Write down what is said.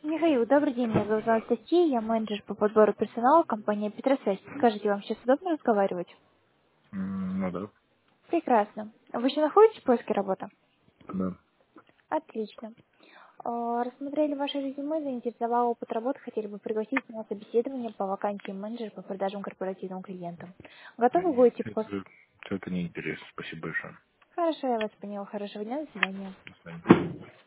Михаил, добрый день. Меня зовут Анастасия, я менеджер по подбору персонала компании Петросвязь. Скажите, вам сейчас удобно разговаривать? Ну да, Прекрасно. Вы еще находитесь в поиске работы? да. Отлично. Рассмотрели ваше резюме, заинтересовал опыт работы, хотели бы пригласить на собеседование по вакансии менеджера по продажам корпоративным клиентам. Готовы Нет, будете это не интересно. Спасибо большое. Хорошо, я вас поняла. Хорошего дня, до свидания. До свидания.